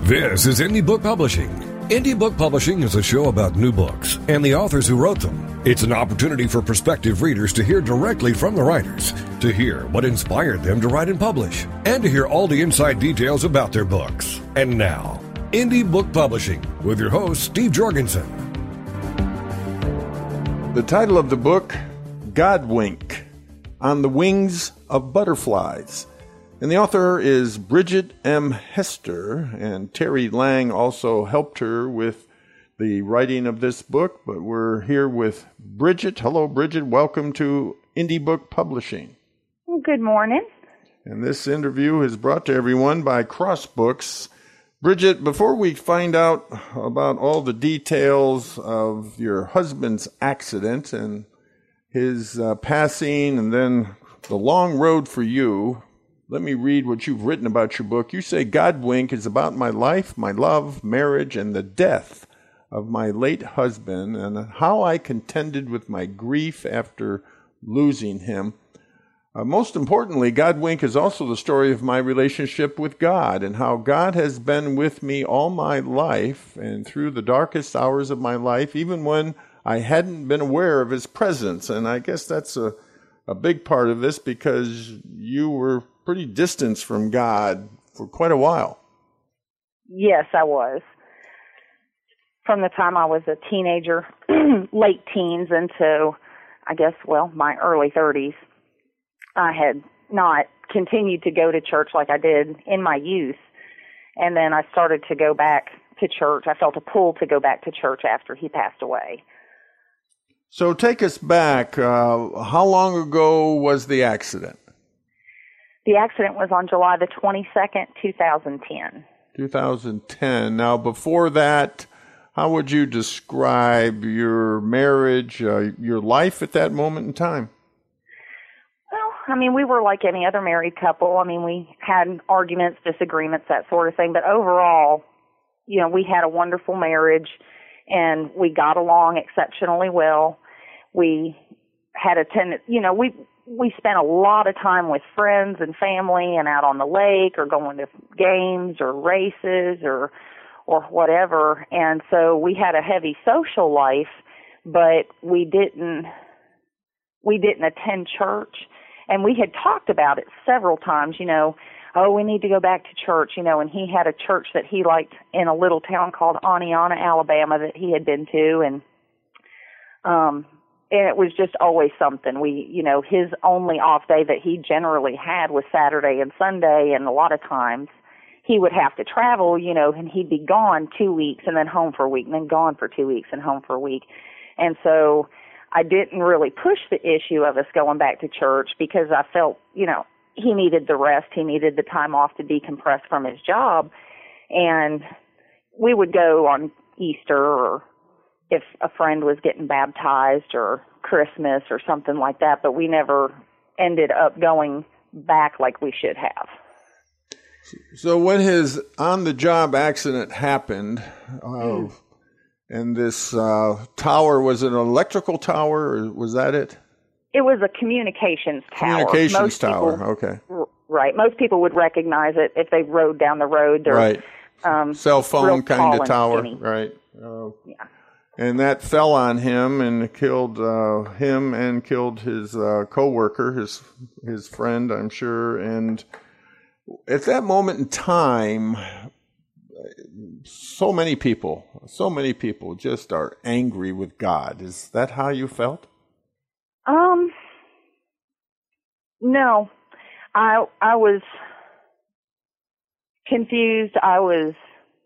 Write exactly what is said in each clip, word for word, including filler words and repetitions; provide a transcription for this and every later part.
This is Indie Book Publishing. Indie Book Publishing is a show about new books and the authors who wrote them. It's an opportunity for prospective readers to hear directly from the writers, to hear what inspired them to write and publish, and to hear all the inside details about their books. And now, Indie Book Publishing with your host, Steve Jorgensen. The title of the book, Godwink, On the Wings of Butterflies. And the author is Bridget M. Hester, and Terry Lang also helped her with the writing of this book. But we're here with Bridget. Hello, Bridget. Welcome to Indie Book Publishing. Good morning. And this interview is brought to everyone by Crossbooks. Bridget, before we find out about all the details of your husband's accident and his uh, passing and then the long road for you, let me read what you've written about your book. You say, Godwink is about my life, my love, marriage, and the death of my late husband, and how I contended with my grief after losing him. Uh, most importantly, Godwink is also the story of my relationship with God, and how God has been with me all my life, and through the darkest hours of my life, even when I hadn't been aware of his presence. And I guess that's a, a big part of this, because you were pretty distanced from God for quite a while. Yes, I was. From the time I was a teenager, late teens, into, I guess, well, my early thirties, I had not continued to go to church like I did in my youth. And then I started to go back to church. I felt a pull to go back to church after he passed away. So take us back. Uh, how long ago was the accident? The accident was on July the twenty-second, two thousand ten. two thousand ten. Now, before that, how would you describe your marriage, uh, your life at that moment in time? Well, I mean, we were like any other married couple. I mean, we had arguments, disagreements, that sort of thing. But overall, you know, we had a wonderful marriage, and we got along exceptionally well. We had a tendency, you know, we... we spent a lot of time with friends and family and out on the lake or going to games or races or or whatever. And so we had a heavy social life, but we didn't we didn't attend church. And we had talked about it several times, you know, oh, we need to go back to church, you know, and he had a church that he liked in a little town called Aniana, Alabama, that he had been to. And um And it was just always something. We, you know, his only off day that he generally had was Saturday and Sunday, and a lot of times he would have to travel, you know, and he'd be gone two weeks and then home for a week and then gone for two weeks and home for a week. And so I didn't really push the issue of us going back to church because I felt, you know, he needed the rest. He needed the time off to decompress from his job. And we would go on Easter or if a friend was getting baptized or Christmas or something like that, but we never ended up going back like we should have. So when his on-the-job accident happened, uh, mm. and this uh, tower, was it an electrical tower, or was that it? It was a communications tower. Communications Most tower, people, okay. R- right. Most people would recognize it if they rode down the road. They're, right. Um, Cell phone kind of tower, skinny. right. Uh, yeah. And that fell on him and killed uh, him and killed his uh, coworker, his his friend, I'm sure. And at that moment in time, so many people, so many people just are angry with God. Is that how you felt? Um, no, I I was confused. I was.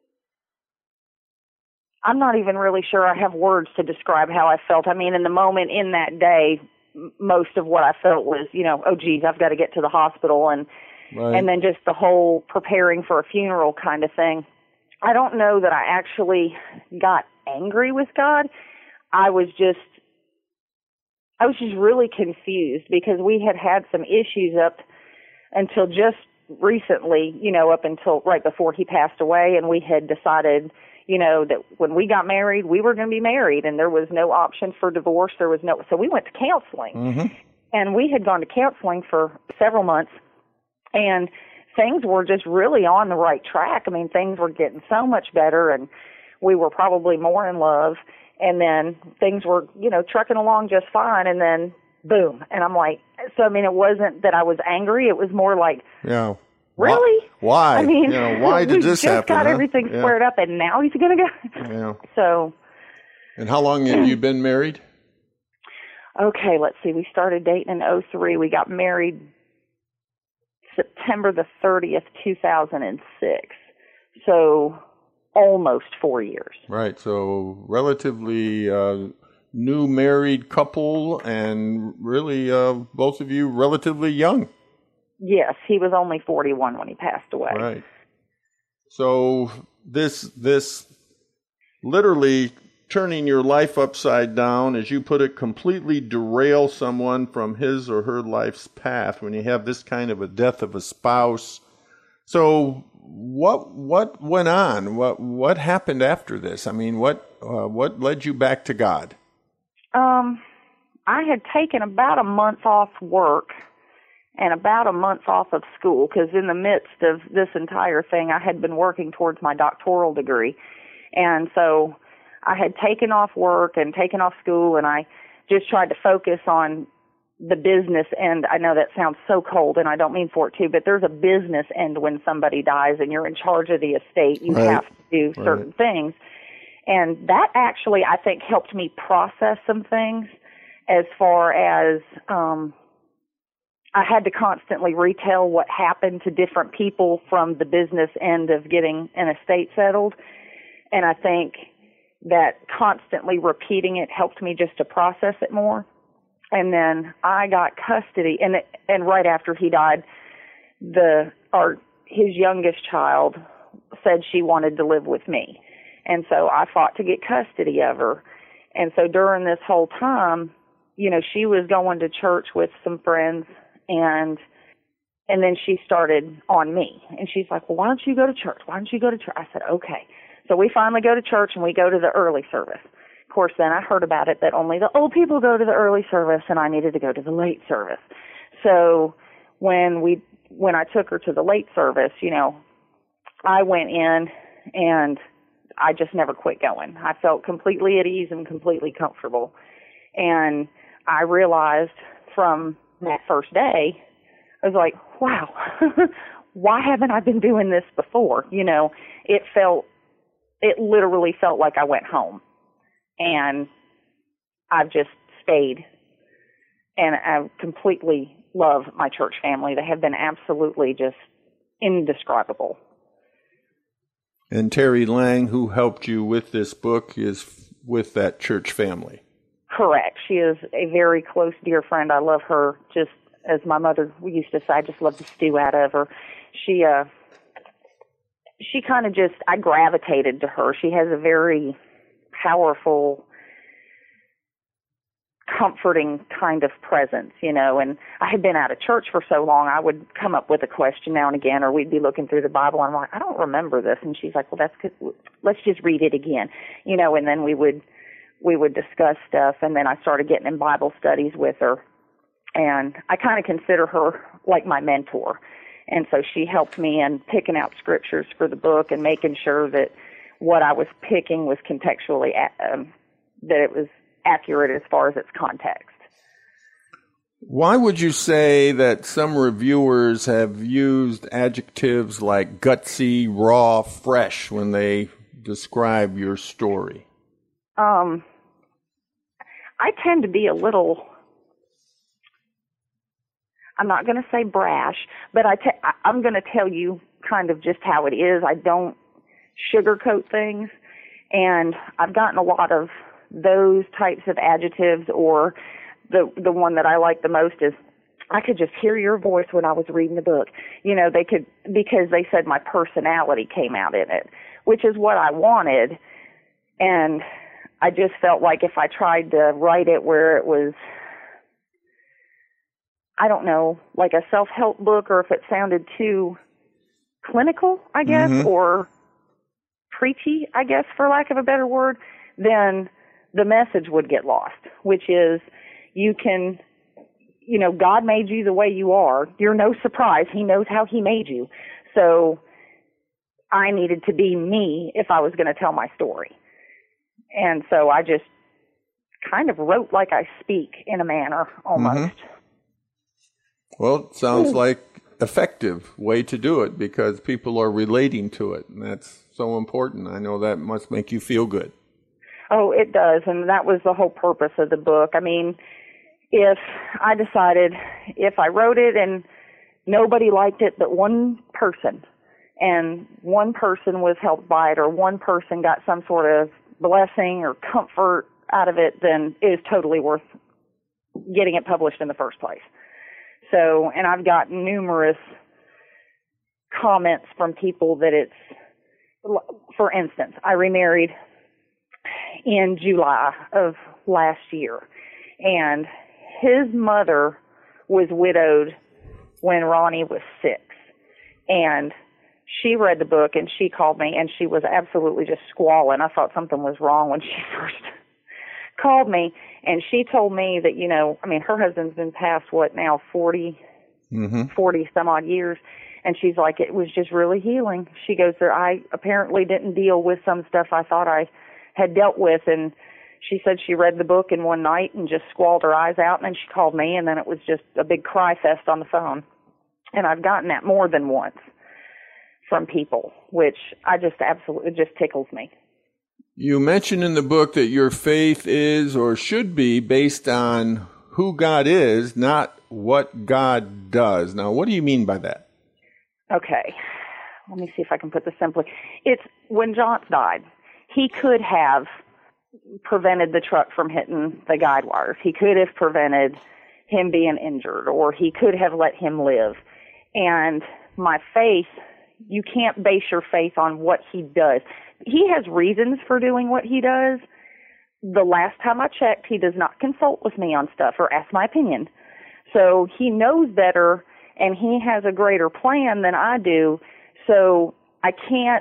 I'm not even really sure I have words to describe how I felt. I mean, in the moment, in that day, m- most of what I felt was, you know, oh, geez, I've got to get to the hospital, and right. and then just the whole preparing for a funeral kind of thing. I don't know that I actually got angry with God. I was just, I was just really confused because we had had some issues up until just recently, you know, up until right before he passed away, and we had decided, you know, that when we got married, we were going to be married, and there was no option for divorce. There was no, so we went to counseling, mm-hmm. and we had gone to counseling for several months, and things were just really on the right track. I mean, things were getting so much better, and we were probably more in love. And then things were, you know, trucking along just fine, and then boom. And I'm like, so, I mean, it wasn't that I was angry. It was more like, yeah, really? Why? I mean, you know, why did this just happen? got huh? everything yeah. squared up, and now he's going to go. Yeah. So. And how long have you been married? Okay, let's see. We started dating in oh three. We got married September the thirtieth, two thousand six. So almost four years. Right. So relatively uh, new married couple, and really uh, both of you relatively young. Yes, he was only forty-one when he passed away. Right. So this this literally turning your life upside down, as you put it, completely derail someone from his or her life's path when you have this kind of a death of a spouse. So what what went on? What what happened after this? I mean, what uh, what led you back to God? Um, I had taken about a month off work and about a month off of school, because in the midst of this entire thing, I had been working towards my doctoral degree. And so I had taken off work and taken off school, and I just tried to focus on the business end. I know that sounds so cold, and I don't mean for it to, but there's a business end when somebody dies and you're in charge of the estate. You right. have to do certain right. things. And that actually, I think, helped me process some things as far as um, I had to constantly retell what happened to different people from the business end of getting an estate settled. And I think that constantly repeating it helped me just to process it more. And then I got custody, and and right after he died, the our his youngest child said she wanted to live with me, and so I fought to get custody of her. And so during this whole time, you know, she was going to church with some friends, and and then she started on me, and she's like, well, why don't you go to church? Why don't you go to church? I said, okay. So we finally go to church, and we go to the early service. Of course, then I heard about it that only the old people go to the early service, and I needed to go to the late service. So when we when I took her to the late service, you know, I went in, and I just never quit going. I felt completely at ease and completely comfortable. And I realized from that first day, I was like, wow, why haven't I been doing this before? You know, it felt It literally felt like I went home, and I've just stayed, and I completely love my church family. They have been absolutely just indescribable. And Terry Lang, who helped you with this book, is with that church family. Correct. She is a very close, dear friend. I love her just as my mother we used to say, I just love the stew out of her. She, uh, she kind of just, I gravitated to her. She has a very powerful, comforting kind of presence, you know, and I had been out of church for so long, I would come up with a question now and again, or we'd be looking through the Bible, and I'm like, I don't remember this. And she's like, well, that's good. Let's just read it again, you know, and then we would, we would discuss stuff, and then I started getting in Bible studies with her, and I kind of consider her like my mentor. And so she helped me in picking out scriptures for the book and making sure that what I was picking was contextually, um, that it was accurate as far as its context. Why would you say that some reviewers have used adjectives like gutsy, raw, fresh when they describe your story? Um, I tend to be a little, I'm not going to say brash, but I te- I'm going to tell you kind of just how it is. I don't sugarcoat things, and I've gotten a lot of those types of adjectives, or the the one that I like the most is, I could just hear your voice when I was reading the book. You know, they could, because they said my personality came out in it, which is what I wanted, and I just felt like if I tried to write it where it was, I don't know, like a self-help book, or if it sounded too clinical, I guess, mm-hmm. or preachy, I guess, for lack of a better word, then the message would get lost, which is, you can, you know, God made you the way you are. You're no surprise. He knows how he made you. So I needed to be me if I was going to tell my story. And so I just kind of wrote like I speak in a manner, almost. Mm-hmm. Well, it sounds Ooh. like effective way to do it because people are relating to it, and that's so important. I know that must make you feel good. Oh, it does, and that was the whole purpose of the book. I mean, if I decided if I wrote it and nobody liked it but one person, and one person was helped by it, or one person got some sort of blessing or comfort out of it, then it is totally worth getting it published in the first place. So, and I've gotten numerous comments from people that it's, for instance, I remarried in July of last year, and his mother was widowed when Ronnie was six, and she read the book and she called me and she was absolutely just squalling. I thought something was wrong when she first called me, and she told me that, you know, I mean, her husband's been past, what now, forty, mm-hmm. forty some odd years, and she's like, it was just really healing. She goes, there, I apparently didn't deal with some stuff I thought I had dealt with, and she said she read the book in one night and just squalled her eyes out, and then she called me, and then it was just a big cry fest on the phone. And I've gotten that more than once from people, which I just absolutely, it just tickles me. You mentioned in the book that your faith is or should be based on who God is, not what God does. Now, what do you mean by that? Okay. Let me see if I can put this simply. It's when John died, he could have prevented the truck from hitting the guide wires. He could have prevented him being injured, or he could have let him live. And my faith, you can't base your faith on what he does. He has reasons for doing what he does. The last time I checked, he does not consult with me on stuff or ask my opinion. So he knows better, and he has a greater plan than I do. So I can't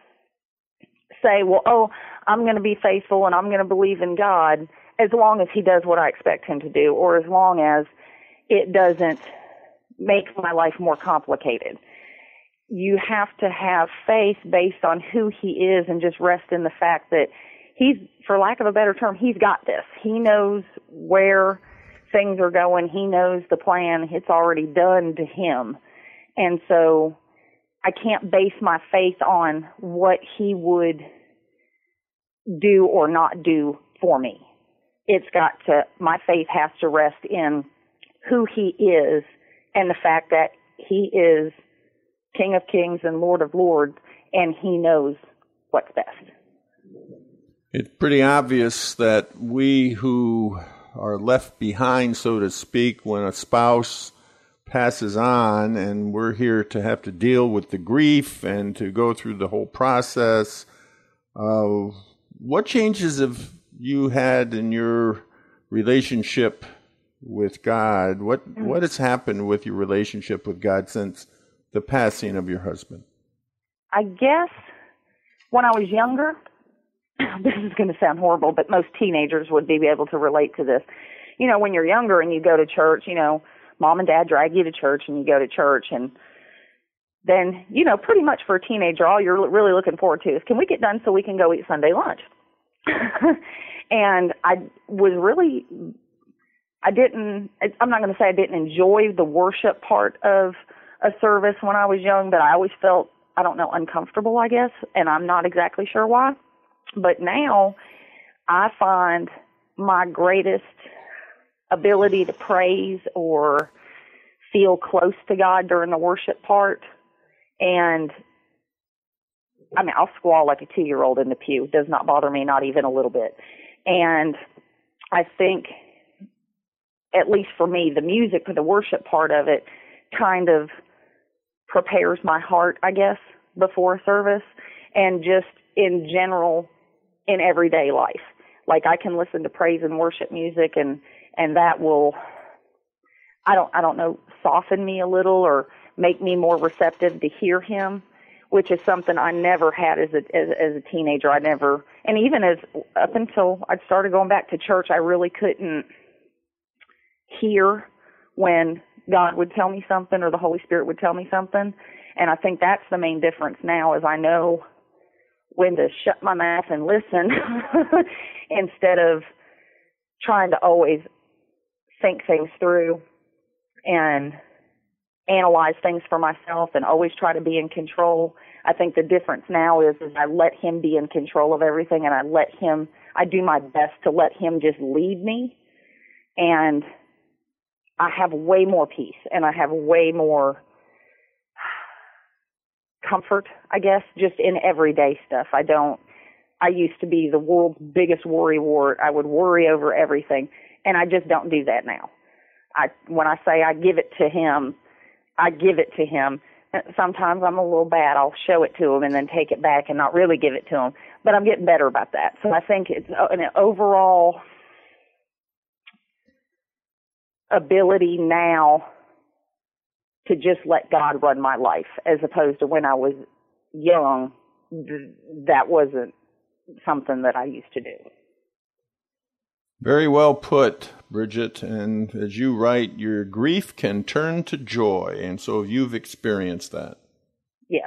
say, well, oh, I'm going to be faithful and I'm going to believe in God as long as he does what I expect him to do, or as long as it doesn't make my life more complicated. You have to have faith based on who he is and just rest in the fact that he's, for lack of a better term, he's got this. He knows where things are going. He knows the plan. It's already done to him. And so I can't base my faith on what he would do or not do for me. It's got to, my faith has to rest in who he is and the fact that he is King of Kings and Lord of Lords, and he knows what's best. It's pretty obvious that we who are left behind, so to speak, when a spouse passes on, and we're here to have to deal with the grief and to go through the whole process, uh, what changes have you had in your relationship with God? What mm-hmm. what has happened with your relationship with God since the passing of your husband? I guess when I was younger, this is going to sound horrible, but most teenagers would be able to relate to this. You know, when you're younger and you go to church, you know, mom and dad drag you to church and you go to church, and then, you know, pretty much for a teenager, all you're really looking forward to is, can we get done so we can go eat Sunday lunch? And I was really, I didn't, I'm not going to say I didn't enjoy the worship part of a service when I was young, but I always felt, I don't know, uncomfortable, I guess, and I'm not exactly sure why. But now I find my greatest ability to praise or feel close to God during the worship part. And I mean, I'll squall like a two-year-old in the pew. It does not bother me, not even a little bit. And I think, at least for me, the music, the worship part of it kind of prepares my heart, I guess, before a service, and just in general in everyday life. Like, I can listen to praise and worship music, and, and that will, I don't, I don't know, soften me a little or make me more receptive to hear him, which is something I never had as a, as, as a teenager. I never, and even as, up until I started going back to church, I really couldn't hear when God would tell me something or the Holy Spirit would tell me something. And I think that's the main difference now, is I know when to shut my mouth and listen instead of trying to always think things through and analyze things for myself and always try to be in control. I think the difference now is, is I let him be in control of everything, and I let him, I do my best to let him just lead me. And I have way more peace, and I have way more comfort, I guess, just in everyday stuff. I don't, I used to be the world's biggest worry wart. I would worry over everything, and I just don't do that now. I, when I say I give it to him, I give it to him. Sometimes I'm a little bad. I'll show it to him and then take it back and not really give it to him. But I'm getting better about that. So I think it's an overall ability now to just let God run my life, as opposed to when I was young, that wasn't something that I used to do. Very well put, Bridget. And as you write, your grief can turn to joy. And so you've experienced that. Yes.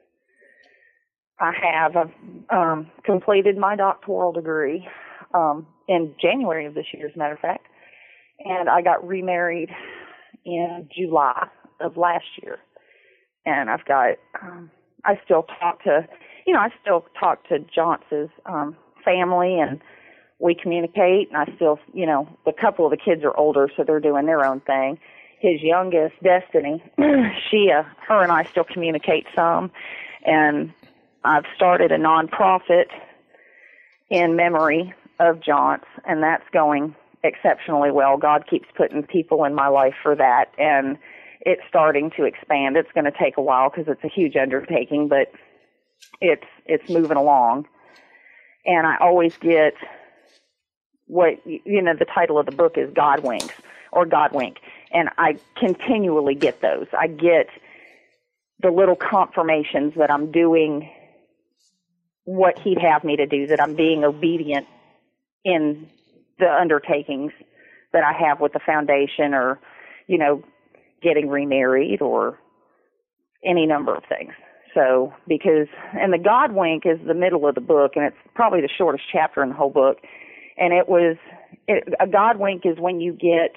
I have. I've um, completed my doctoral degree um, in January of this year, as a matter of fact. And I got remarried in July of last year. And I've got, um, I still talk to, you know, I still talk to Johns's um, family, and we communicate, and I still, you know, a couple of the kids are older, so they're doing their own thing. His youngest, Destiny, she, uh, her and I still communicate some, and I've started a nonprofit in memory of Johns, and that's going exceptionally well. God keeps putting people in my life for that, and it's starting to expand. It's going to take a while because it's a huge undertaking, but it's it's moving along. And I always get what, you know, the title of the book is God Winks, or God Wink, and I continually get those. I get the little confirmations that I'm doing what he'd have me to do, that I'm being obedient in the undertakings that I have with the foundation, or, you know, getting remarried, or any number of things. So, because, and the God Wink is the middle of the book, and it's probably the shortest chapter in the whole book. And it was, it, a God Wink is when you get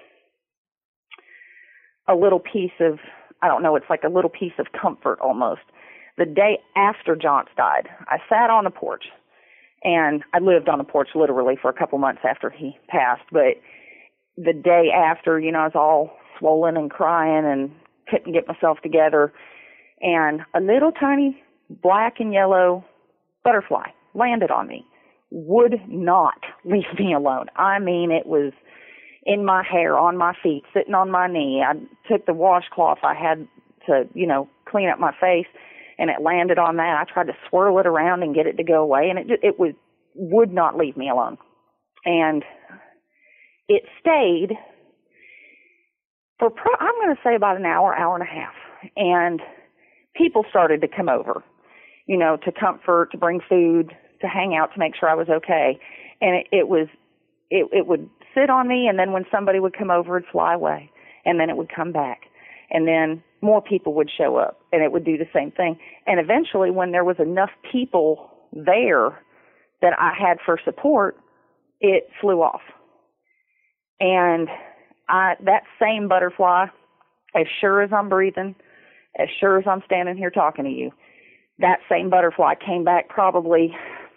a little piece of, I don't know, it's like a little piece of comfort almost. The day after Johns died, I sat on the porch, and I lived on the porch literally for a couple months after he passed. But the day after, you know, I was all swollen and crying and couldn't get myself together. And a little tiny black and yellow butterfly landed on me, would not leave me alone. I mean, it was in my hair, on my feet, sitting on my knee. I took the washcloth I had to, you know, clean up my face, and it landed on that. I tried to swirl it around and get it to go away, and it just, it was, would not leave me alone. And it stayed for, pro- I'm going to say about an hour, hour and a half. And people started to come over, you know, to comfort, to bring food, to hang out, to make sure I was okay. And it, it was, it, it would sit on me, and then when somebody would come over, it'd fly away, and then it would come back. And then more people would show up, and it would do the same thing. And eventually, when there was enough people there that I had for support, it flew off. And I, that same butterfly, as sure as I'm breathing, as sure as I'm standing here talking to you, that same butterfly came back probably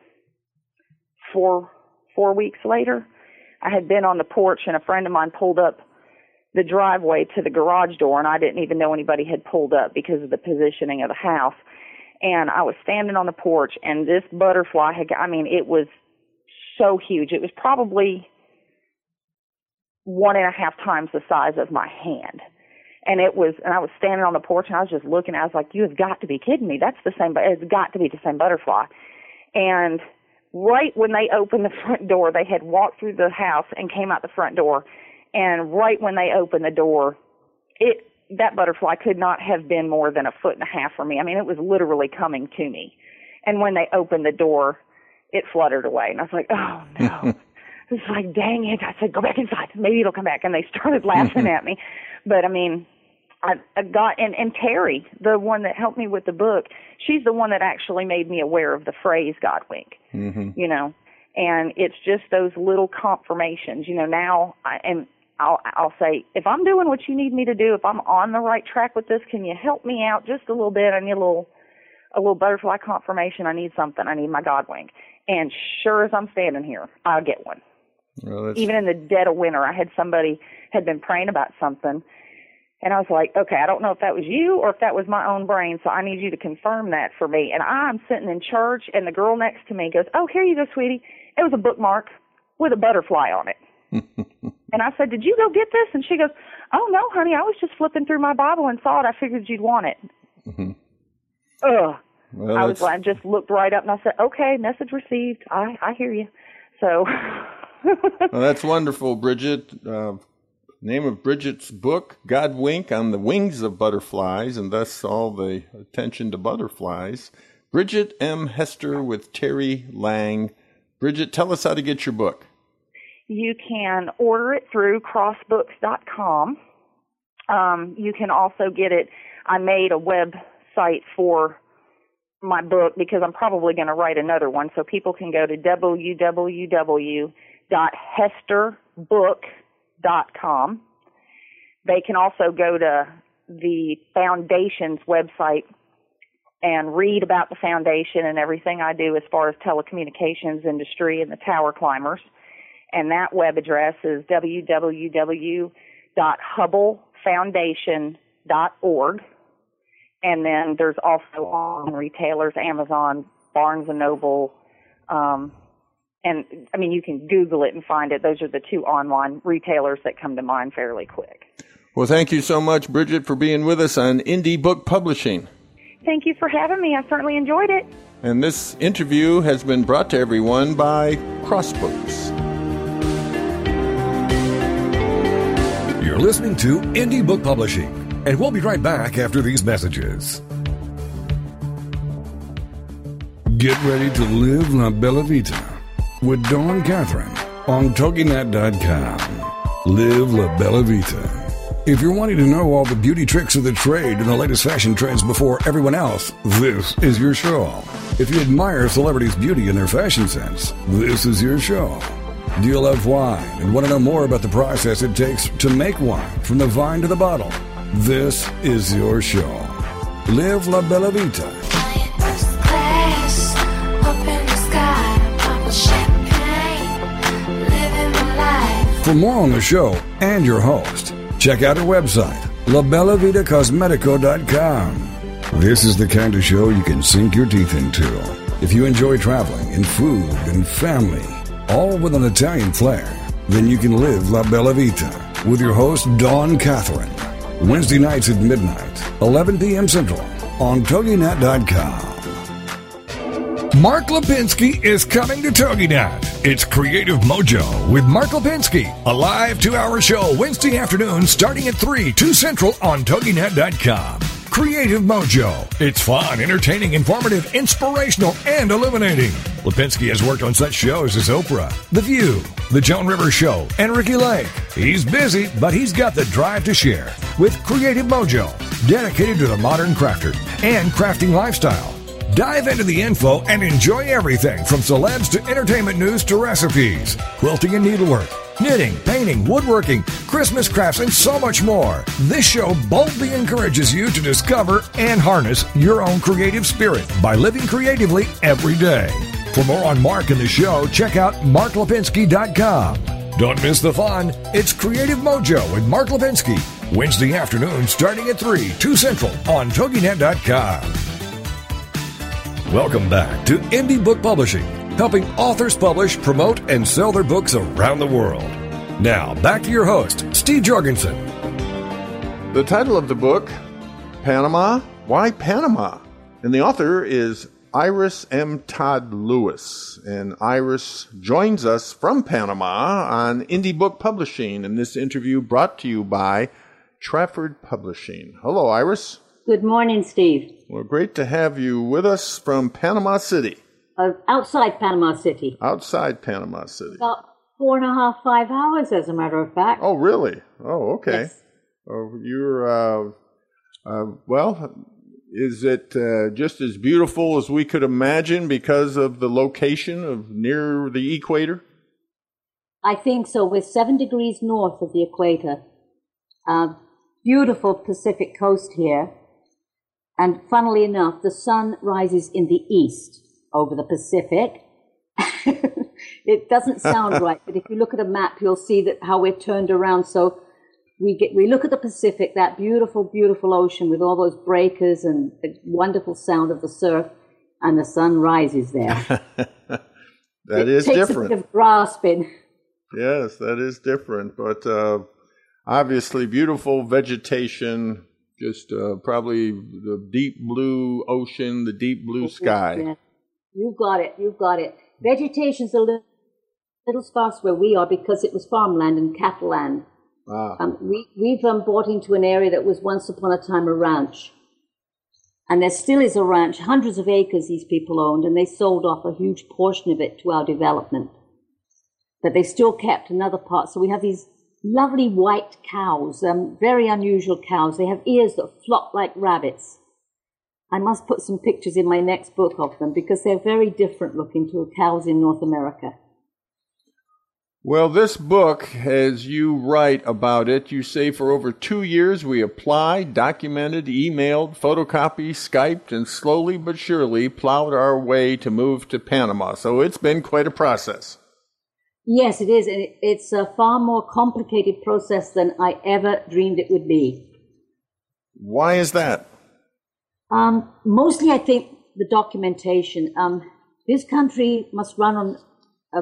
four four weeks later. I had been on the porch, and a friend of mine pulled up the driveway to the garage door, and I didn't even know anybody had pulled up because of the positioning of the house. And I was standing on the porch, and this butterfly had, I mean, it was so huge. It was probably one and a half times the size of my hand. And it was, and I was standing on the porch, and I was just looking. I was like, "You have got to be kidding me! That's the same. It's got to be the same butterfly." And right when they opened the front door, they had walked through the house and came out the front door. And right when they opened the door, it that butterfly could not have been more than a foot and a half from me. I mean, it was literally coming to me. And when they opened the door, it fluttered away. And I was like, "Oh no!" It's like, dang it! I said, "Go back inside. Maybe it'll come back." And they started laughing at me. But I mean, I, I got, and, and Terry, the one that helped me with the book, she's the one that actually made me aware of the phrase God wink, mm-hmm. you know, and it's just those little confirmations, you know, now I am, I'll, I'll say, if I'm doing what you need me to do, if I'm on the right track with this, can you help me out just a little bit? I need a little, a little butterfly confirmation. I need something. I need my God wink. And sure as I'm standing here, I'll get one. Well, even in the dead of winter, I had somebody had been praying about something, and I was like, okay, I don't know if that was you or if that was my own brain, so I need you to confirm that for me. And I'm sitting in church, and the girl next to me goes, oh, here you go, sweetie. It was a bookmark with a butterfly on it. And I said, did you go get this? And she goes, oh, no, honey, I was just flipping through my Bible and saw it. I figured you'd want it. Mm-hmm. Ugh. Well, I was I just looked right up, and I said, okay, message received. I, I hear you. So... Well, that's wonderful, Bridget. Uh, name of Bridget's book, God Wink, on the Wings of Butterflies, and thus all the attention to butterflies. Bridget M. Hester with Terry Lang. Bridget, tell us how to get your book. You can order it through crossbooks dot com. Um, you can also get it. I made a website for my book because I'm probably going to write another one, so people can go to w w w dot hester book dot com. They can also go to the foundation's website and read about the foundation and everything I do as far as telecommunications industry and the tower climbers. And that web address is w w w dot hubble foundation dot org. And then there's also on retailers, Amazon, Barnes and Noble, um, and, I mean, you can Google it and find it. Those are the two online retailers that come to mind fairly quick. Well, thank you so much, Bridget, for being with us on Indie Book Publishing. Thank you for having me. I certainly enjoyed it. And this interview has been brought to everyone by Crossbooks. You're listening to Indie Book Publishing, and we'll be right back after these messages. Get ready to live La Bella Vita with Dawn Catherine on Toginet dot com. Live La Bella Vita. If you're wanting to know all the beauty tricks of the trade and the latest fashion trends before everyone else, this is your show. If you admire celebrities' beauty and their fashion sense, this is your show. Do you love wine and want to know more about the process it takes to make wine from the vine to the bottle? This is your show. Live La Bella Vita. For more on the show and your host, check out our website, la bella vita cosmetico dot com. This is the kind of show you can sink your teeth into. If you enjoy traveling and food and family, all with an Italian flair, then you can live La Bella Vita with your host, Dawn Catherine. Wednesday nights at midnight, eleven p.m. Central, on Toginet dot com. Mark Lipinski is coming to TogiNet. It's Creative Mojo with Mark Lipinski, a live two-hour show Wednesday afternoon starting at three, two Central on Toginet dot com. Creative Mojo. It's fun, entertaining, informative, inspirational, and illuminating. Lipinski has worked on such shows as Oprah, The View, The Joan Rivers Show, and Ricky Lake. He's busy, but he's got the drive to share with Creative Mojo, dedicated to the modern crafter and crafting lifestyle. Dive into the info and enjoy everything from celebs to entertainment news to recipes, quilting and needlework, knitting, painting, woodworking, Christmas crafts, and so much more. This show boldly encourages you to discover and harness your own creative spirit by living creatively every day. For more on Mark and the show, check out mark lipinski dot com. Don't miss the fun. It's Creative Mojo with Mark Lipinski, Wednesday afternoon starting at three, two Central on Toginet dot com. Welcome back to Indie Book Publishing, helping authors publish, promote, and sell their books around the world. Now, back to your host, Steve Jorgensen. The title of the book, Panama, Why Panama? And the author is Iris M. Todd Lewis. And Iris joins us from Panama on Indie Book Publishing, and this interview brought to you by Trafford Publishing. Hello, Iris. Good morning, Steve. Well, great to have you with us from Panama City. Uh, outside Panama City. Outside Panama City. About four and a half, five hours, as a matter of fact. Oh, really? Oh, okay. Yes. Oh, you're uh, Uh, well, is it uh, just as beautiful as we could imagine because of the location of near the equator? I think so. We're seven degrees north of the equator. Uh, beautiful Pacific coast here. And funnily enough, the sun rises in the east over the Pacific. It doesn't sound right, but if you look at a map, you'll see that how we're turned around. So we get, we look at the Pacific, that beautiful, beautiful ocean with all those breakers and the wonderful sound of the surf, and the sun rises there. That it is takes different. A bit of grasping. Yes, that is different, but uh, obviously beautiful vegetation, just uh, probably the deep blue ocean, the deep blue sky. Yeah. You've got it, you've got it. Vegetation's a little, little sparse where we are because it was farmland and cattle land. Ah. Um, we, we've um, bought into an area that was once upon a time a ranch. And there still is a ranch, hundreds of acres these people owned, and they sold off a huge portion of it to our development. But they still kept another part. So we have these lovely white cows, um, very unusual cows. They have ears that flop like rabbits. I must put some pictures in my next book of them because they're very different looking to cows in North America. Well, this book, as you write about it, you say for over two years we applied, documented, emailed, photocopied, Skyped, and slowly but surely plowed our way to move to Panama. So it's been quite a process. Yes, it is. And it's a far more complicated process than I ever dreamed it would be. Why is that? Um, mostly, I think, the documentation. Um, this country must run on a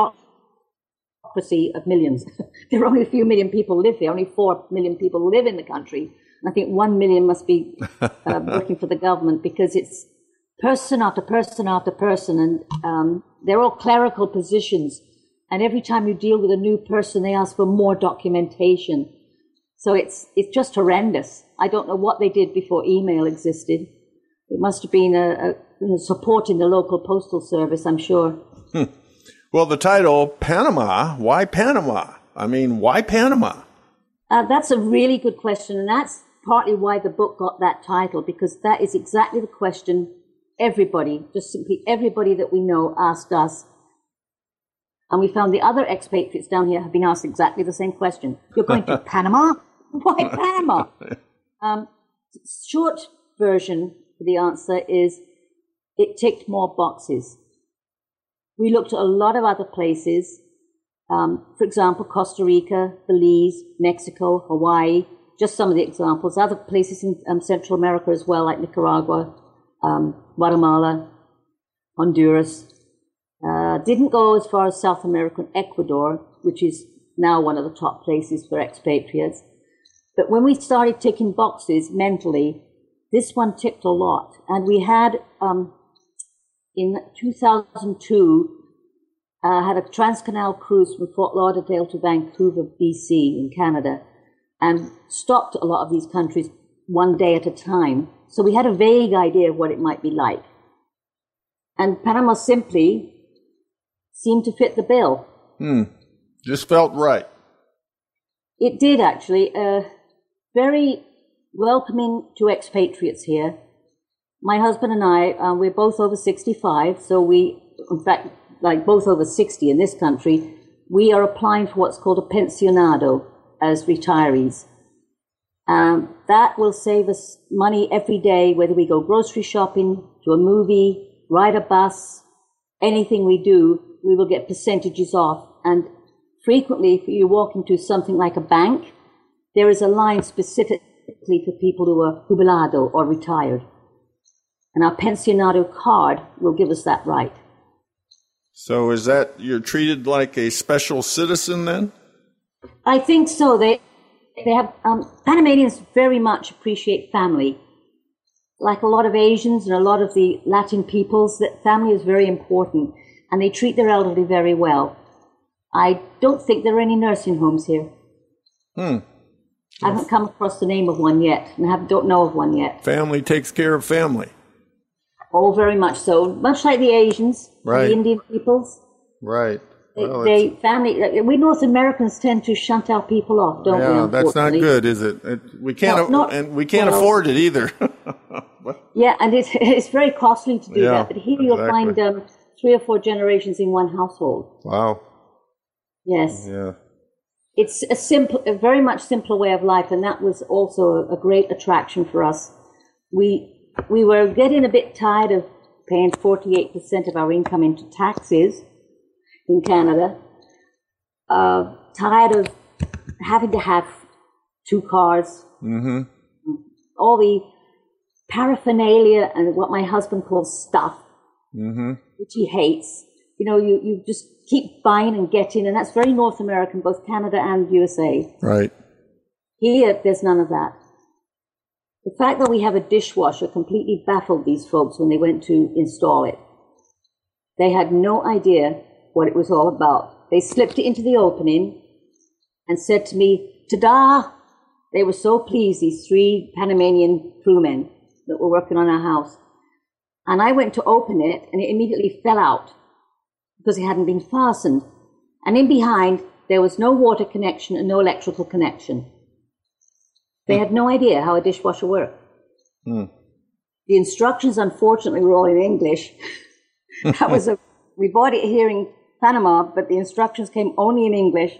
bureaucracy of millions. There are only a few million people live here. Only four million people live in the country. And I think one million must be uh, working for the government because it's person after person after person. And um, they're all clerical positions. And every time you deal with a new person, they ask for more documentation. So it's it's just horrendous. I don't know what they did before email existed. It must have been a, a you know, supporting the local postal service, I'm sure. Hmm. Well, the title, Panama, why Panama? I mean, why Panama? Uh, that's a really good question, and that's partly why the book got that title, because that is exactly the question everybody, just simply everybody that we know asked us. And we found the other expatriates down here have been asked exactly the same question. You're going to Panama? Why Panama? Um, short version for the answer is it ticked more boxes. We looked at a lot of other places. Um, for example, Costa Rica, Belize, Mexico, Hawaii, just some of the examples. Other places in um, Central America as well, like Nicaragua, um, Guatemala, Honduras. Uh, didn't go as far as South America and Ecuador, which is now one of the top places for expatriates. But when we started ticking boxes mentally, this one ticked a lot. And we had, um, in two thousand two, uh, had a trans-canal cruise from Fort Lauderdale to Vancouver, B C in Canada, and stopped a lot of these countries one day at a time. So we had a vague idea of what it might be like. And Panama simply seemed to fit the bill. Hmm. Just felt right. It did, actually. Uh, very welcoming to expatriates here. My husband and I, uh, we're both over sixty-five, so we, in fact, like both over sixty in this country, we are applying for what's called a pensionado as retirees. Um, that will save us money every day, whether we go grocery shopping, to a movie, ride a bus, anything we do, we will get percentages off. And frequently, if you walk into something like a bank, there is a line specifically for people who are jubilado or retired. And our pensionado card will give us that right. So is that, you're treated like a special citizen then? I think so. They they have, um, Panamanians very much appreciate family. Like a lot of Asians and a lot of the Latin peoples, that family is very important. And they treat their elderly very well. I don't think there are any nursing homes here. Hmm. I haven't come across the name of one yet, and I don't know of one yet. Family takes care of family. Oh, very much so. Much like the Asians, right. The Indian peoples. Right. They, Well, they family. We North Americans tend to shunt our people off, don't we? yeah, that's not unfortunately? good, is it? it we can't, No, not- and we can't well- afford it either. Yeah, and it's it's very costly to do Yeah, that. But here you'll exactly. find um, three or four generations in one household. Wow. Yes, Yeah. it's a simple, a very much simpler way of life, and that was also a great attraction for us. We we were getting a bit tired of paying forty-eight percent of our income into taxes in Canada. Uh, tired of having to have two cars. Mm-hmm. All the paraphernalia and what my husband calls stuff, Mm-hmm. which he hates. You know, you, you just keep buying and getting, and that's very North American, both Canada and U S A. Right. Here, there's none of that. The fact that we have a dishwasher completely baffled these folks when they went to install it. They had no idea what it was all about. They slipped it into the opening and said to me, "Ta-da!" They were so pleased, these three Panamanian crewmen that were working on our house. And I went to open it, and it immediately fell out because it hadn't been fastened. And in behind, there was no water connection and no electrical connection. They had no idea how a dishwasher worked. Hmm. The instructions, unfortunately, were all in English. That was a, we bought it here in Panama, but the instructions came only in English.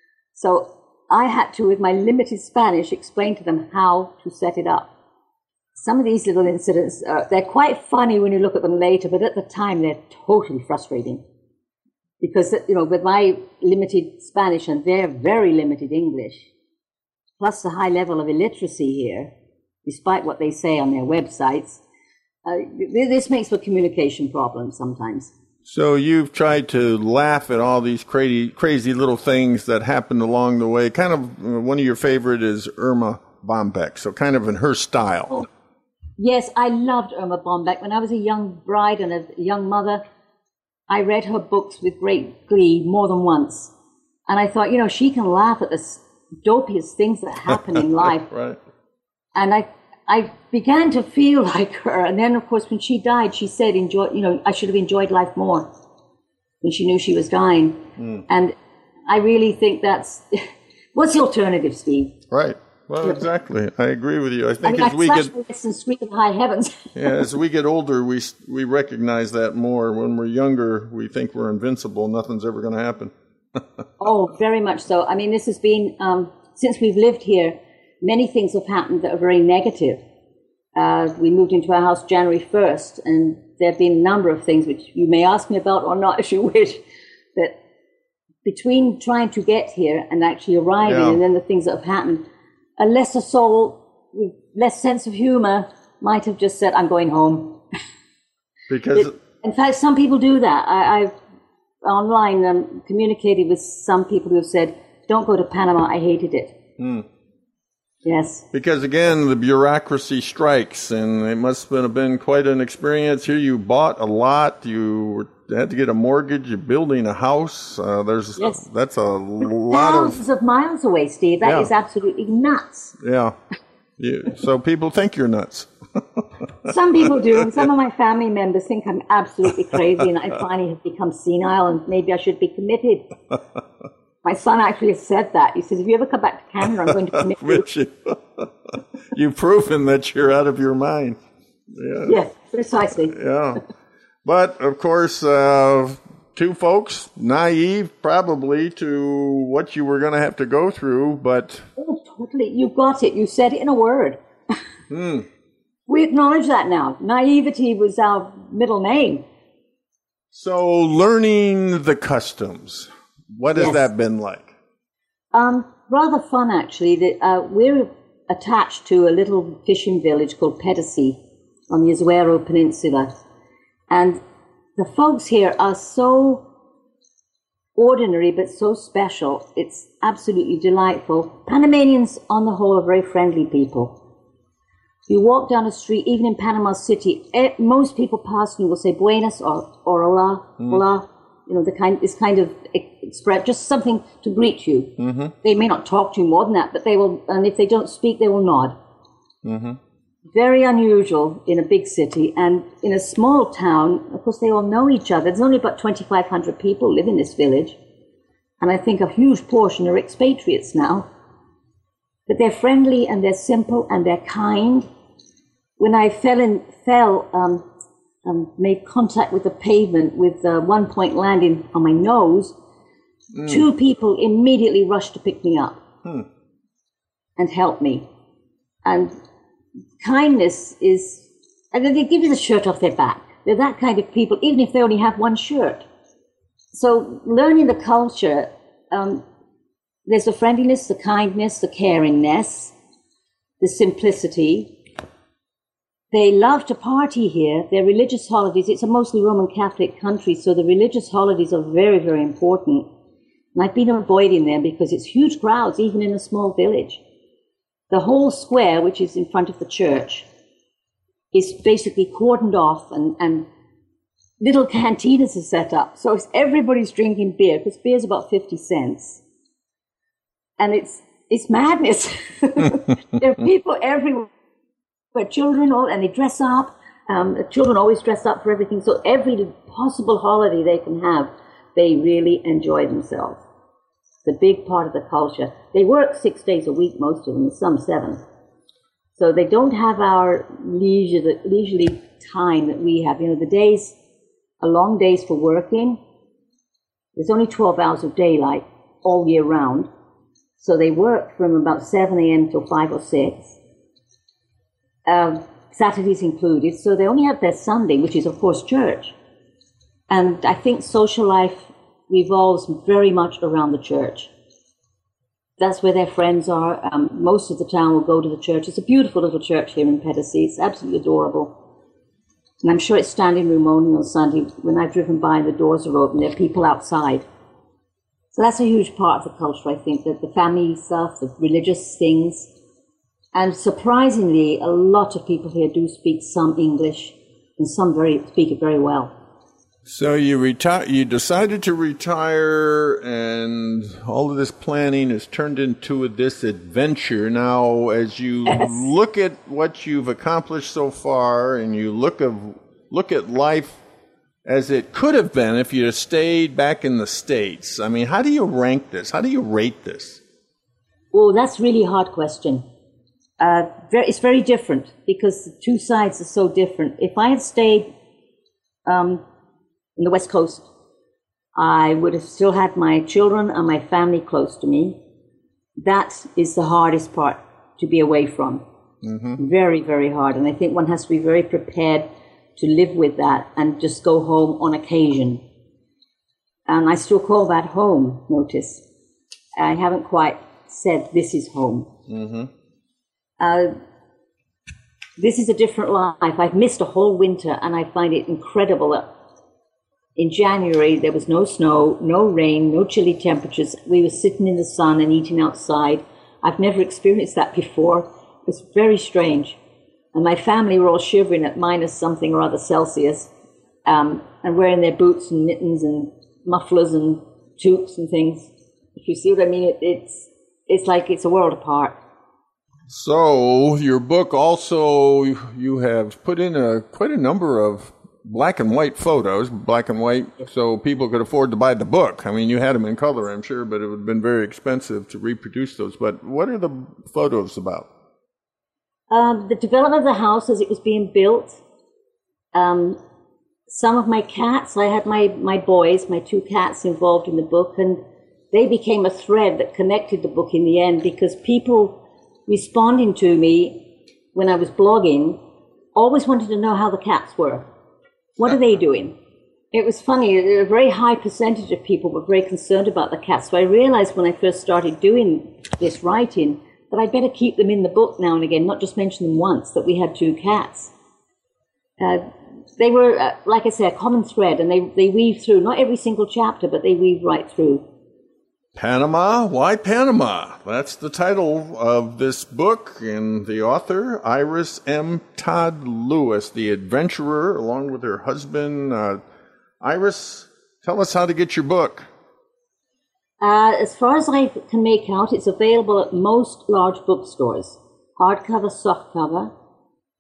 So I had to, with my limited Spanish, explain to them how to set it up. Some of these little incidents, uh, they're quite funny when you look at them later, but at the time they're totally frustrating. Because, you know, with my limited Spanish and their very limited English, plus the high level of illiteracy here, despite what they say on their websites, uh, this makes for communication problems sometimes. So you've tried to laugh at all these crazy, crazy little things that happened along the way. Kind of uh, one of your favorite is Irma Bombeck. So kind of in her style. Oh, yes, I loved Irma Bombeck. When I was a young bride and a young mother, I read her books with great glee more than once. And I thought, you know, she can laugh at the dopiest things that happen in life. Right. And I I began to feel like her. And then, of course, when she died, she said, "Enjoy, you know, I should have enjoyed life more," when she knew she was dying. Mm. And I really think that's, what's the alternative, Steve? Right. Well, exactly. I agree with you. I think I mean, as I we slash get my wrists and scream in high heavens. yeah, as we get older, we we recognize that more. When we're younger, we think we're invincible. Nothing's ever going to happen. Oh, very much so. I mean, this has been, um, since we've lived here, many things have happened that are very negative. Uh, we moved into our house January first, and there have been a number of things which you may ask me about or not if you wish, that between trying to get here and actually arriving Yeah. and then the things that have happened, a lesser soul with less sense of humor might have just said, "I'm going home." Because It, in fact, some people do that. I, I've online um, communicated with some people who have said, "Don't go to Panama. I hated it." Mm. Yes. Because again, the bureaucracy strikes, and it must have been quite an experience. Here, you bought a lot, you had to get a mortgage, you're building a house. Uh, there's Yes. that's a lot of Thousands of miles away, Steve. That Yeah. is absolutely nuts. yeah. You, so people think you're nuts. Some people do, and some of my family members think I'm absolutely crazy, and I finally have become senile, and maybe I should be committed. My son actually has said that. He says, "If you ever come back to Canada, I'm going to commit you." Which you've proven that you're out of your mind. Yeah. Yes, precisely. Yeah. But, of course, uh, two folks, naive probably to what you were going to have to go through, but... Oh, totally. You got it. You said it in a word. Hmm. We acknowledge that now. Naivety was our middle name. So, learning the customs, what has Yes. that been like? Um, rather fun, actually. That uh, we're attached to a little fishing village called Pedasi on the Azuero Peninsula. And the folks here are so ordinary but so special. It's absolutely delightful. Panamanians, on the whole, are very friendly people. You walk down a street, even in Panama City, eh, most people passing you will say buenas or, or hola, Mm. hola, you know, the kind, this kind of express, just something to greet you. Mm-hmm. They may not talk to you more than that, but they will, and if they don't speak, they will nod. Mm-hmm. very unusual in a big city. And in a small town, of course, they all know each other. There's only about twenty-five hundred people live in this village. And I think a huge portion are expatriates now. But they're friendly and they're simple and they're kind. When I fell in, fell, um, um, made contact with the pavement with uh, one point landing on my nose, mm. two people immediately rushed to pick me up hmm. and help me. And kindness is, and then they give you the shirt off their back. They're that kind of people, even if they only have one shirt. So learning the culture, um, there's the friendliness, the kindness, the caringness, the simplicity. They love to party here. Their religious holidays, it's a mostly Roman Catholic country, so the religious holidays are very, very important. And I've been avoiding them because it's huge crowds, even in a small village. The whole square, which is in front of the church, is basically cordoned off and, and little cantinas are set up. So everybody's drinking beer, because beer's about fifty cents. And it's it's madness. There are people everywhere, children, all, and they dress up. Um, the children always dress up for everything. So every possible holiday they can have, they really enjoy themselves. It's a big part of the culture. They work six days a week, most of them, some seven. So they don't have our leisure, the leisurely time that we have. You know, the days are long days for working. There's only twelve hours of daylight all year round. So they work from about seven a.m. till five or six. Um, Saturdays included. So they only have their Sunday, which is, of course, church. And I think social life revolves very much around the church. That's where their friends are. Um, most of the town will go to the church. It's a beautiful little church here in Pedersey. It's absolutely adorable. And I'm sure it's standing room only on Sunday. When I've driven by, the doors are open. There are people outside. So that's a huge part of the culture, I think, that the family stuff, the religious things. And surprisingly, a lot of people here do speak some English, and some very speak it very well. So you reti- you decided to retire, and all of this planning has turned into this adventure. Now, as you yes. look at what you've accomplished so far, and you look of look at life as it could have been if you had stayed back in the States, I mean, how do you rank this? How do you rate this? Well, that's really a hard question. Uh, very, it's very different because the two sides are so different. If I had stayed um, in the West Coast, I would have still had my children and my family close to me. That is the hardest part to be away from. Mm-hmm. Very, very hard. And I think one has to be very prepared to live with that and just go home on occasion. And I still call that home, notice. I haven't quite said this is home. Mm-hmm. Uh, this is a different life. I've missed a whole winter, and I find it incredible that in January there was no snow, no rain, no chilly temperatures. We were sitting in the sun and eating outside. I've never experienced that before. It's very strange. And my family were all shivering at minus something or other Celsius, um, and wearing their boots and mittens and mufflers and toques and things. If you see what I mean, it, it's it's like it's a world apart. So your book also, you have put in a quite a number of black and white photos, black and white, so people could afford to buy the book. I mean, you had them in color, I'm sure, but it would have been very expensive to reproduce those. But what are the photos about? Um, the development of the house as it was being built. Um, some of my cats, I had my, my boys, my two cats involved in the book, and they became a thread that connected the book in the end because people responding to me when I was blogging always wanted to know how the cats were. What are they doing? It was funny. A very high percentage of people were very concerned about the cats. So I realized when I first started doing this writing that I'd better keep them in the book now and again, not just mention them once, that we had two cats. Uh, they were, uh, like I say, a common thread, and they, they weave through, not every single chapter, but they weave right through. Panama? Why Panama? That's the title of this book, and the author, Iris M. Todd Lewis, the adventurer, along with her husband. Uh, Iris, tell us how to get your book. Uh, as far as I can make out, it's available at most large bookstores, hardcover, softcover.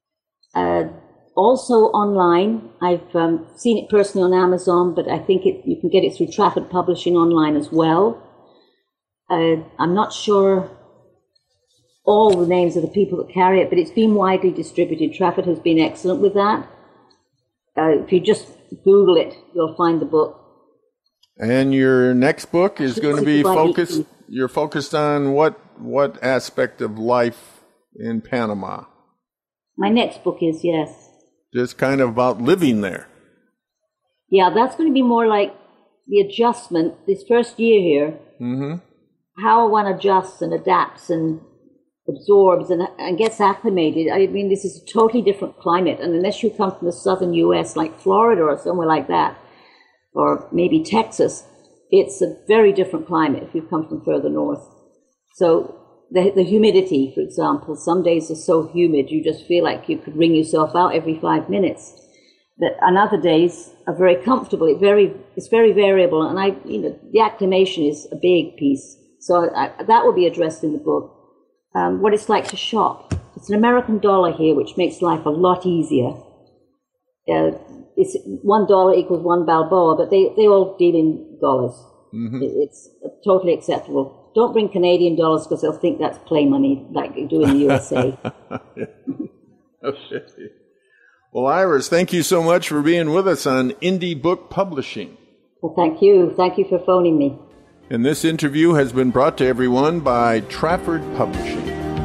Uh, also online. I've um, seen it personally on Amazon, but I think it, you can get it through Trafford Publishing online as well. Uh, I'm not sure all the names of the people that carry it, but it's been widely distributed. Trafford has been excellent with that. Uh, if you just Google it, you'll find the book. And your next book is going to be focused, you're focused on what, what aspect of life in Panama? My next book is, yes. Just kind of about living there. Yeah, that's going to be more like the adjustment, this first year here, mm-hmm. how one adjusts and adapts and absorbs and, and gets acclimated. I mean, this is a totally different climate, and unless you come from the southern U S, like Florida or somewhere like that, or maybe Texas, it's a very different climate if you come from further north. So the, the humidity, for example, some days are so humid you just feel like you could wring yourself out every five minutes. But on other days are very comfortable. It very, it's very variable, and I, you know, the acclimation is a big piece. So I, that will be addressed in the book. Um, what it's like to shop. It's an American dollar here, which makes life a lot easier. Uh, it's one dollar equals one Balboa, but they, they all deal in dollars. Mm-hmm. It, it's totally acceptable. Don't bring Canadian dollars because they'll think that's play money like they do in the U S A. Okay. Well, Iris, thank you so much for being with us on Indie Book Publishing. Well, thank you. Thank you for phoning me. And this interview has been brought to everyone by Trafford Publishing.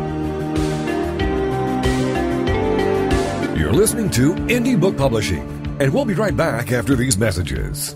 You're listening to Indie Book Publishing, and we'll be right back after these messages.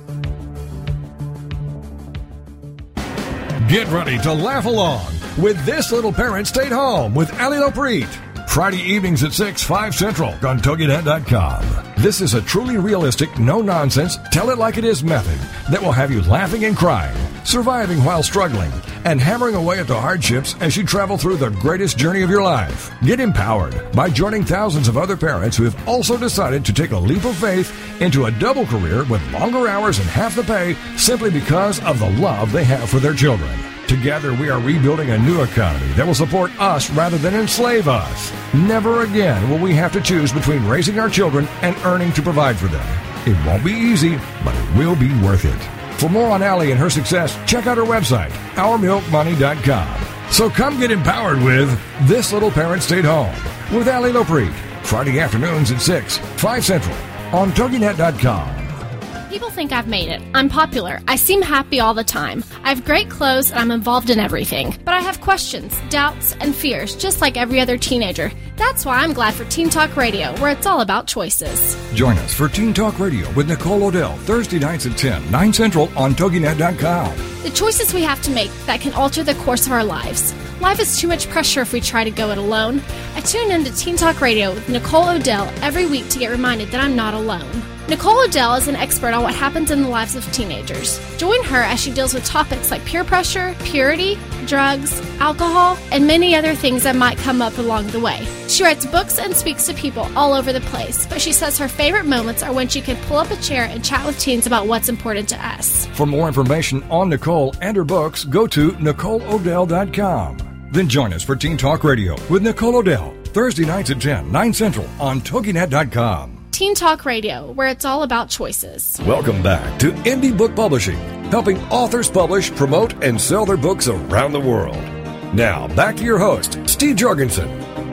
Get ready to laugh along with This Little Parent Stayed Home with Ali Lopreet. Friday evenings at six, five Central on Toginet dot com. This is a truly realistic, no-nonsense, tell-it-like-it-is method that will have you laughing and crying, surviving while struggling, and hammering away at the hardships as you travel through the greatest journey of your life. Get empowered by joining thousands of other parents who have also decided to take a leap of faith into a double career with longer hours and half the pay simply because of the love they have for their children. Together, we are rebuilding a new economy that will support us rather than enslave us. Never again will we have to choose between raising our children and earning to provide for them. It won't be easy, but it will be worth it. For more on Ali and her success, check out her website, our milk money dot com. So come get empowered with This Little Parent Stayed Home with Ali Lopreet. Friday afternoons at six, five Central on Toginet dot com. People think I've made it. I'm popular. I seem happy all the time. I have great clothes and I'm involved in everything. But I have questions, doubts, and fears, just like every other teenager. That's why I'm glad for Teen Talk Radio, where it's all about choices. Join us for Teen Talk Radio with Nicole Odell, Thursday nights at ten, nine Central on Toginet dot com. The choices we have to make that can alter the course of our lives. Life is too much pressure if we try to go it alone. I tune in to Teen Talk Radio with Nicole Odell every week to get reminded that I'm not alone. Nicole Odell is an expert on what happens in the lives of teenagers. Join her as she deals with topics like peer pressure, purity, drugs, alcohol, and many other things that might come up along the way. She writes books and speaks to people all over the place, but she says her favorite moments are when she can pull up a chair and chat with teens about what's important to us. For more information on Nicole and her books, go to Nicole Odell dot com. Then join us for Teen Talk Radio with Nicole Odell, Thursday nights at ten, nine Central on Toginet dot com. Teen Talk Radio, where it's all about choices. Welcome back to Indie Book Publishing, helping authors publish, promote, and sell their books around the world. Now, back to your host, Steve Jorgensen.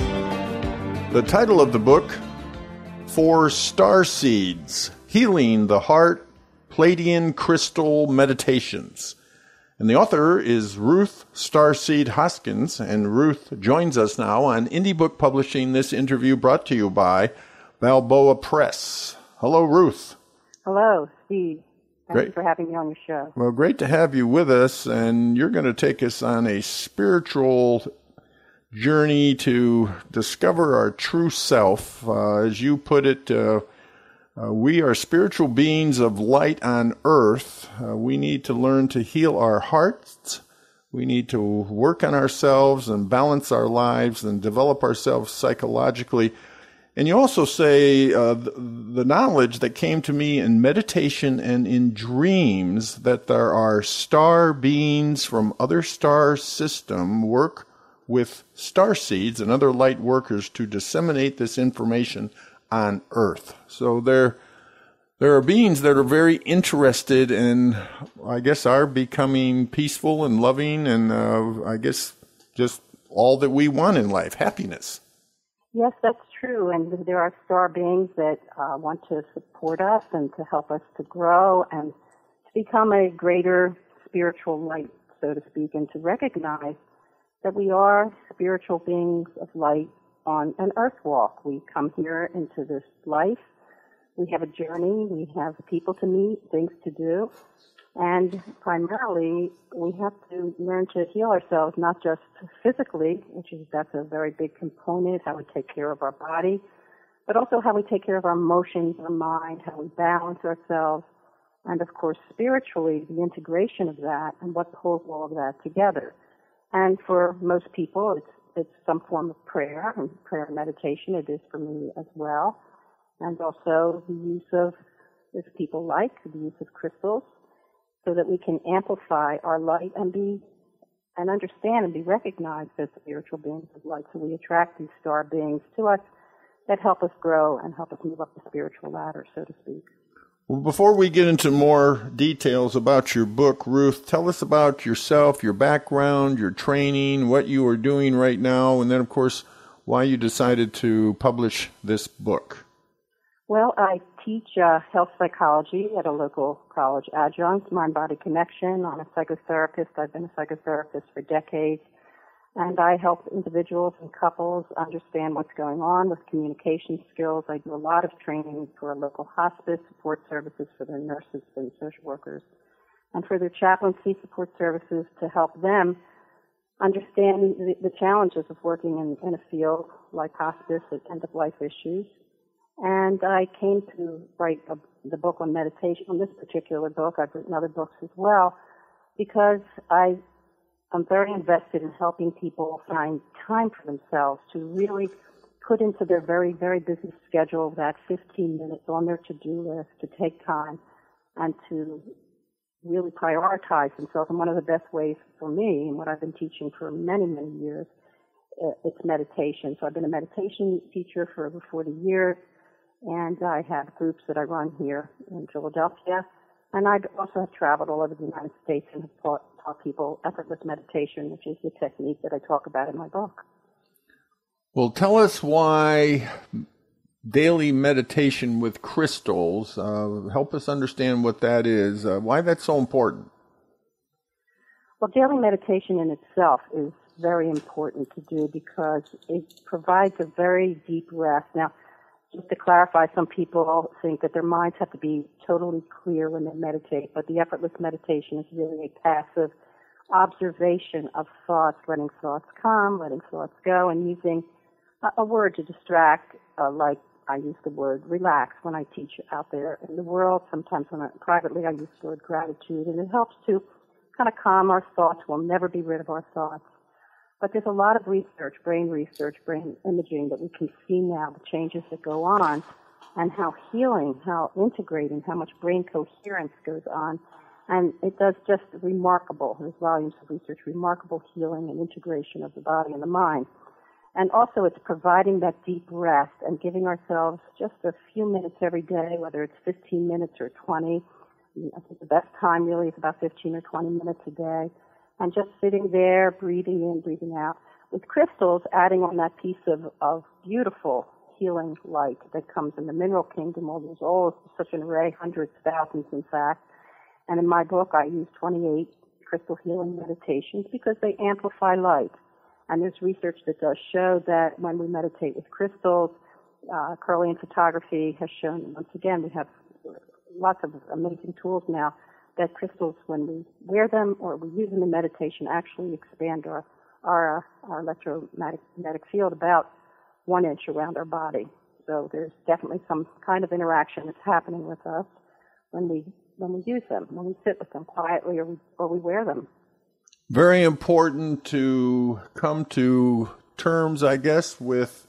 The title of the book, Four Starseeds, Healing the Heart, Pleiadian Crystal Meditations. And the author is Ruth Starseed Hoskins, and Ruth joins us now on Indie Book Publishing, this interview brought to you by Balboa Press. Hello, Ruth. Hello, Steve. Thanks Great. for having me on your show. Well, great to have you with us, and you're going to take us on a spiritual journey to discover our true self. Uh, as you put it, uh, uh, we are spiritual beings of light on earth. Uh, we need to learn to heal our hearts. We need to work on ourselves and balance our lives and develop ourselves psychologically. And you also say uh, the, the knowledge that came to me in meditation and in dreams that there are star beings from other star system work with star seeds and other light workers to disseminate this information on earth. So there, there are beings that are very interested in, I guess, our becoming peaceful and loving and, uh, I guess, just all that we want in life, happiness. Yes, that's true. And there are star beings that uh, want to support us and to help us to grow and to become a greater spiritual light, so to speak, and to recognize that we are spiritual beings of light on an earth walk. We come here into this life. We have a journey. We have people to meet, things to do. And primarily, we have to learn to heal ourselves, not just physically, which is, that's a very big component, how we take care of our body, but also how we take care of our emotions, our mind, how we balance ourselves, and of course, spiritually, the integration of that and what pulls all of that together. And for most people, it's it's some form of prayer, and prayer and meditation. It is for me as well. And also the use of, as people like, the use of crystals, so that we can amplify our light and be, and understand and be recognized as spiritual beings of light. So we attract these star beings to us that help us grow and help us move up the spiritual ladder, so to speak. Well, before we get into more details about your book, Ruth, tell us about yourself, your background, your training, what you are doing right now, and then, of course, why you decided to publish this book. Well, I teach uh, health psychology at a local college adjunct, Mind-Body Connection. I'm a psychotherapist. I've been a psychotherapist for decades. And I help individuals and couples understand what's going on with communication skills. I do a lot of training for a local hospice, support services for their nurses and social workers, and for their chaplaincy support services to help them understand the, the challenges of working in, in a field like hospice and end-of-life issues. And I came to write a, the book on meditation, on this particular book. I've written other books as well, because I I'm very invested in helping people find time for themselves to really put into their very, very busy schedule that fifteen minutes on their to-do list to take time and to really prioritize themselves. And one of the best ways for me, and what I've been teaching for many, many years, it's meditation. So I've been a meditation teacher for over forty years, and I have groups that I run here in Philadelphia. And I also have traveled all over the United States and have taught, taught people effortless meditation, which is the technique that I talk about in my book. Well, tell us why daily meditation with crystals. Uh, help us understand what that is, uh, why that's so important. Well, daily meditation in itself is very important to do because it provides a very deep rest. Now, just to clarify, some people think that their minds have to be totally clear when they meditate, but the effortless meditation is really a passive observation of thoughts, letting thoughts come, letting thoughts go, and using a, a word to distract, uh, like I use the word relax when I teach out there in the world. Sometimes when I, privately I use the word gratitude, and it helps to kind of calm our thoughts. We'll never be rid of our thoughts. But there's a lot of research, brain research, brain imaging that we can see now, the changes that go on, and how healing, how integrating, how much brain coherence goes on. And it does just remarkable, there's volumes of research, remarkable healing and integration of the body and the mind. And also it's providing that deep rest and giving ourselves just a few minutes every day, whether it's fifteen minutes or twenty. I think the best time really is about fifteen or twenty minutes a day. And just sitting there, breathing in, breathing out. With crystals, adding on that piece of, of beautiful healing light that comes in the mineral kingdom, all those old, such an array, hundreds, thousands in fact. And in my book, I use twenty-eight crystal healing meditations because they amplify light. And there's research that does show that when we meditate with crystals, uh, Kirlian photography has shown, once again, we have lots of amazing tools now, that crystals, when we wear them or we use them in meditation, actually expand our our, uh, our electromagnetic field about one inch around our body. So there's definitely some kind of interaction that's happening with us when we when we use them, when we sit with them quietly or we, or we wear them. Very important to come to terms, I guess, with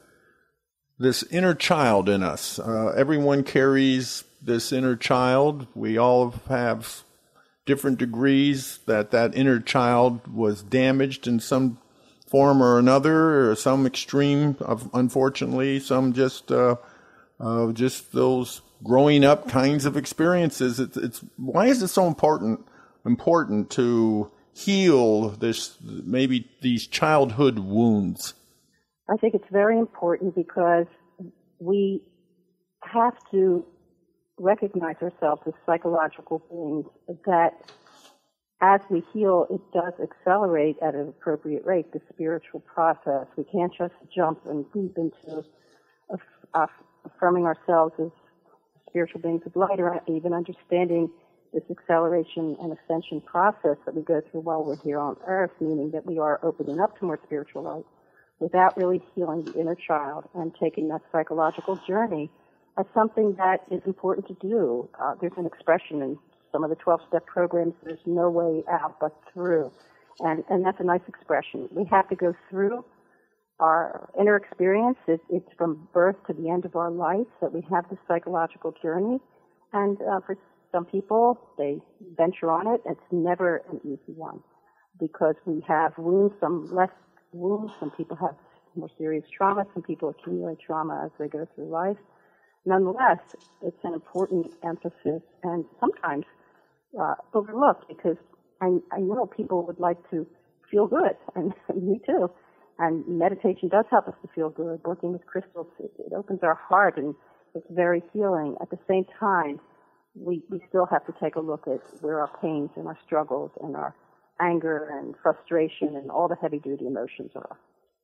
this inner child in us. Uh, everyone carries this inner child. We all have different degrees that that inner child was damaged in some form or another, or some extreme, of, unfortunately, some just uh, of just those growing up kinds of experiences. It's, it's why is it so important important to heal this, maybe these childhood wounds? I think it's very important because we have to recognize ourselves as psychological beings that as we heal, it does accelerate at an appropriate rate the spiritual process. We can't just jump and leap into aff- affirming ourselves as spiritual beings of light, or even understanding this acceleration and ascension process that we go through while we're here on earth, meaning that we are opening up to more spiritual light without really healing the inner child and taking that psychological journey as something that is important to do. Uh, there's an expression in some of the twelve-step programs, there's no way out but through. And, and that's a nice expression. We have to go through our inner experience. It, it's from birth to the end of our life that we have this psychological journey. And uh, for some people, they venture on it. It's never an easy one because we have wounds, some less wounds. Some people have more serious trauma. Some people accumulate trauma as they go through life. Nonetheless, it's an important emphasis and sometimes uh, overlooked because I, I know people would like to feel good, and me too. And meditation does help us to feel good. Working with crystals, it, it opens our heart and it's very healing. At the same time, we, we still have to take a look at where our pains and our struggles and our anger and frustration and all the heavy-duty emotions are.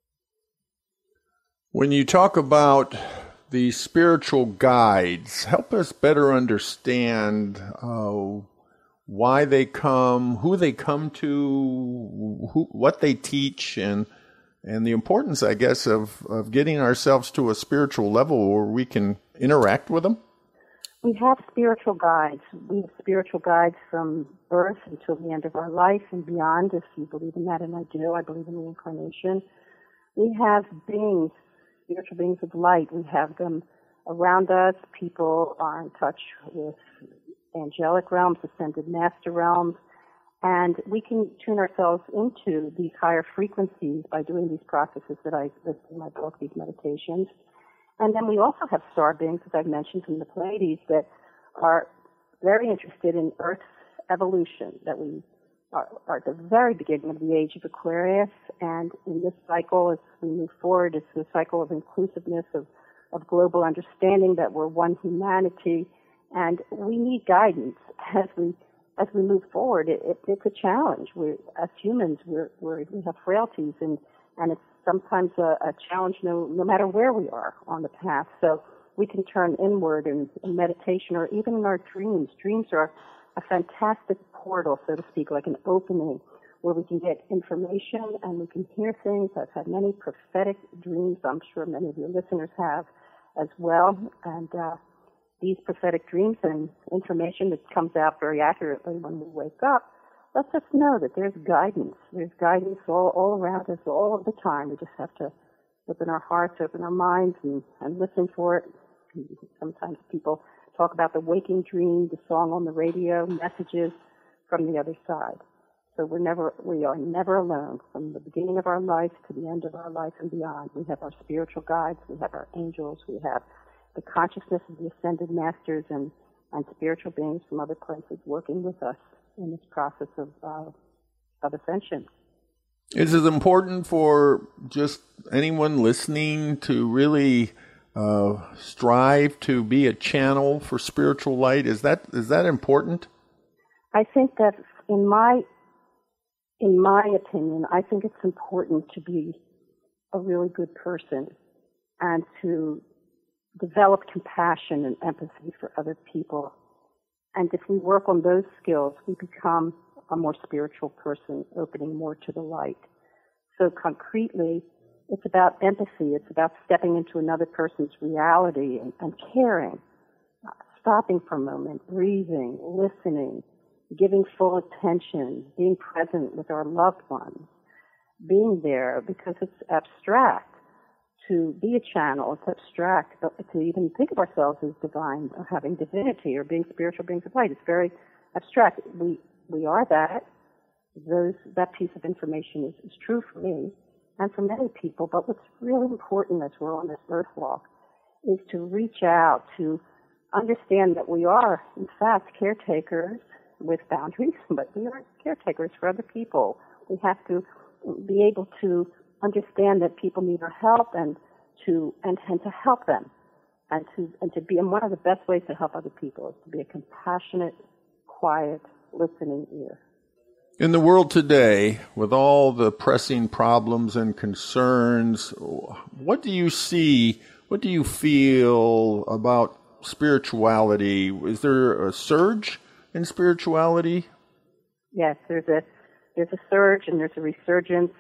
When you talk about the spiritual guides, help us better understand uh, why they come, who they come to, who, what they teach, and and the importance, I guess, of, of getting ourselves to a spiritual level where we can interact with them. We have spiritual guides. We have spiritual guides from birth until the end of our life and beyond, if you believe in that, and I do. I believe in reincarnation. We have beings, spiritual beings of light. We have them around us. People are in touch with angelic realms, ascended master realms, and we can tune ourselves into these higher frequencies by doing these processes that I list in my book, these meditations. And then we also have star beings, as I've mentioned, from the Pleiades that are very interested in Earth's evolution, that we are, are at the very beginning of the age of Aquarius, and in this cycle, as we move forward, it's the cycle of inclusiveness, of, of global understanding that we're one humanity, and we need guidance as we as we move forward. It, it, it's a challenge. We, as humans, we're, we're, we have frailties, and, and it's sometimes a, a challenge no, no matter where we are on the path. So we can turn inward in, in meditation or even in our dreams. Dreams are a fantastic portal, so to speak, like an opening where we can get information and we can hear things. I've had many prophetic dreams. I'm sure many of your listeners have as well. And uh, these prophetic dreams and information that comes out very accurately when we wake up lets us know that there's guidance. There's guidance all, all around us all of the time. We just have to open our hearts, open our minds, and, and listen for it. Sometimes people talk about the waking dream, the song on the radio, messages from the other side. So we're never, we are never alone. From the beginning of our life to the end of our life and beyond, we have our spiritual guides, we have our angels, we have the consciousness of the ascended masters and, and spiritual beings from other places working with us in this process of, uh, of ascension. Is it important for just anyone listening to really uh, strive to be a channel for spiritual light? Is that is that important? I think that in my in my opinion, I think it's important to be a really good person and to develop compassion and empathy for other people. And if we work on those skills, we become a more spiritual person, opening more to the light. So concretely, it's about empathy. It's about stepping into another person's reality and, and caring, uh, stopping for a moment, breathing, listening, giving full attention, being present with our loved ones, being there because it's abstract. To be a channel, it's abstract, but to even think of ourselves as divine or having divinity or being spiritual beings of light, it's very abstract. We we are that. Those that piece of information is, is true for me and for many people, but what's really important as we're on this earth walk is to reach out, to understand that we are, in fact, caretakers with boundaries, but we are caretakers for other people. We have to be able to understand that people need our help and to and, and to help them, and to and to be. And one of the best ways to help other people is to be a compassionate, quiet, listening ear. In the world today, with all the pressing problems and concerns, what do you see? What do you feel about spirituality? Is there a surge in spirituality? Yes, there's a there's a surge and there's a resurgence,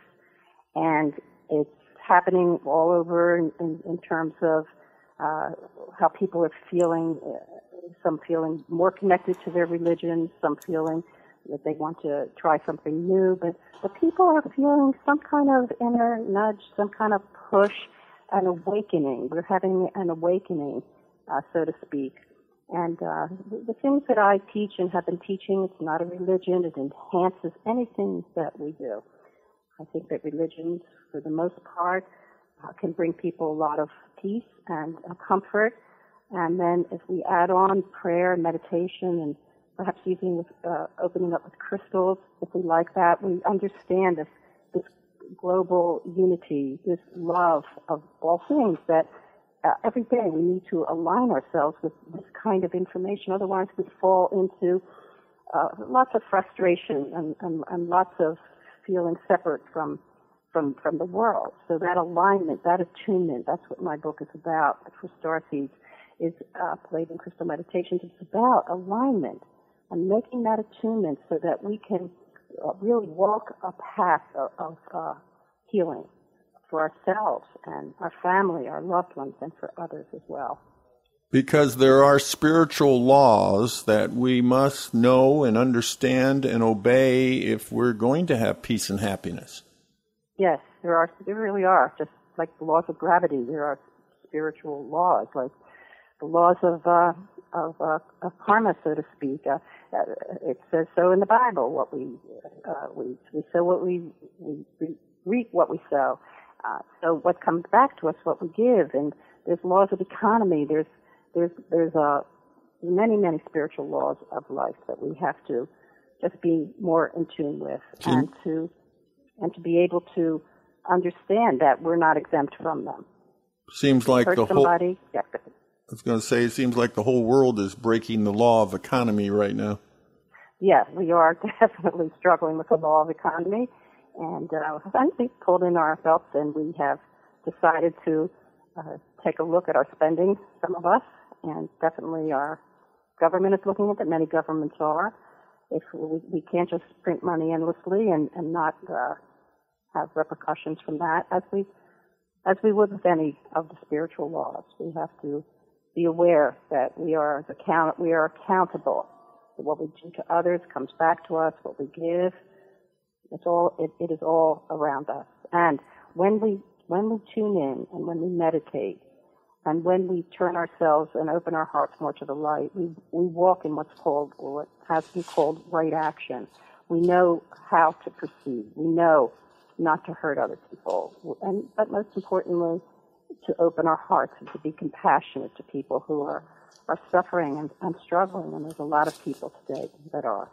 and it's happening all over in, in, in terms of uh, how people are feeling. Uh, some feeling more connected to their religion, some feeling that they want to try something new, but the people are feeling some kind of inner nudge, some kind of push, an awakening. We're having an awakening, uh, so to speak. And uh, the things that I teach and have been teaching, it's not a religion. It enhances anything that we do. I think that religions, for the most part, uh, can bring people a lot of peace and uh, comfort. And then if we add on prayer and meditation and perhaps using with, uh, opening up with crystals, if we like that, we understand this, this global unity, this love of all things that Uh, every day we need to align ourselves with this kind of information. Otherwise we fall into uh, lots of frustration and, and, and lots of feeling separate from, from, from the world. So that alignment, that attunement, that's what my book is about for Starseeds, is uh, Palladium Crystal Meditations. It's about alignment and making that attunement so that we can uh, really walk a path of, of uh, healing for ourselves and our family, our loved ones, and for others as well. Because there are spiritual laws that we must know and understand and obey if we're going to have peace and happiness. Yes, there are. There really are. Just like the laws of gravity, there are spiritual laws, like the laws of uh, of, uh, of karma, so to speak. Uh, it says so in the Bible. What we uh, we we sow what we we reap what we sow. Uh, so what comes back to us, what we give, and there's laws of economy. There's there's there's uh, many many spiritual laws of life that we have to just be more in tune with, mm-hmm. and to and to be able to understand that we're not exempt from them. Seems like Hurt the somebody, whole. Yeah. I was going to say, it seems like the whole world is breaking the law of economy right now. Yeah, we are definitely struggling with the law of economy. And uh, I think we pulled in our belts and we have decided to uh, take a look at our spending, some of us, and definitely our government is looking at it. Many governments are. If we, we can't just print money endlessly and, and not uh, have repercussions from that, as we as we would with any of the spiritual laws. We have to be aware that we are account we are accountable. What we do to others comes back to us. What we give. It's all, it, it is all around us. And when we, when we tune in and when we meditate and when we turn ourselves and open our hearts more to the light, we, we walk in what's called, or what has been called, right action. We know how to proceed. We know not to hurt other people. And, but most importantly, to open our hearts and to be compassionate to people who are, are suffering and, and struggling. And there's a lot of people today that are.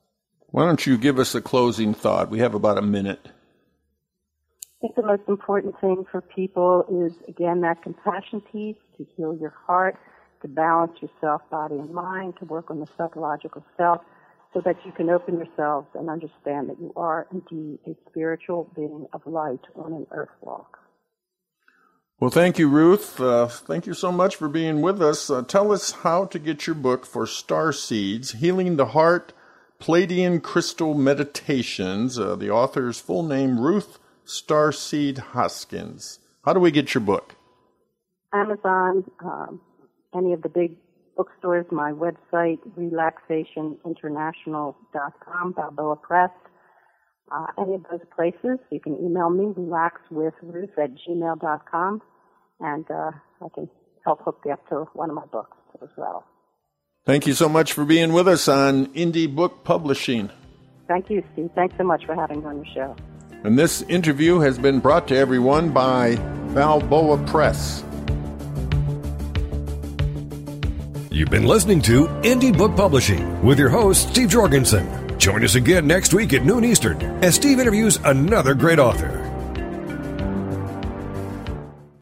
Why don't you give us a closing thought? We have about a minute. I think the most important thing for people is, again, that compassion piece, to heal your heart, to balance yourself, body and mind, to work on the psychological self, so that you can open yourselves and understand that you are indeed a spiritual being of light on an earth walk. Well, thank you, Ruth. Uh, thank you so much for being with us. Uh, tell us how to get your book for Starseeds, Healing the Heart, Palladium Crystal Meditations. Uh, the author's full name, Ruth Starseed Hoskins. How do we get your book? Amazon, um, any of the big bookstores, my website, relaxation international dot com, Balboa Press, uh, any of those places. You can email me, relaxwithruth at gmail dot com, and uh, I can help hook you up to one of my books as well. Thank you so much for being with us on Indie Book Publishing. Thank you, Steve. Thanks so much for having me on your show. And this interview has been brought to everyone by Balboa Press. You've been listening to Indie Book Publishing with your host, Steve Jorgensen. Join us again next week at noon Eastern as Steve interviews another great author.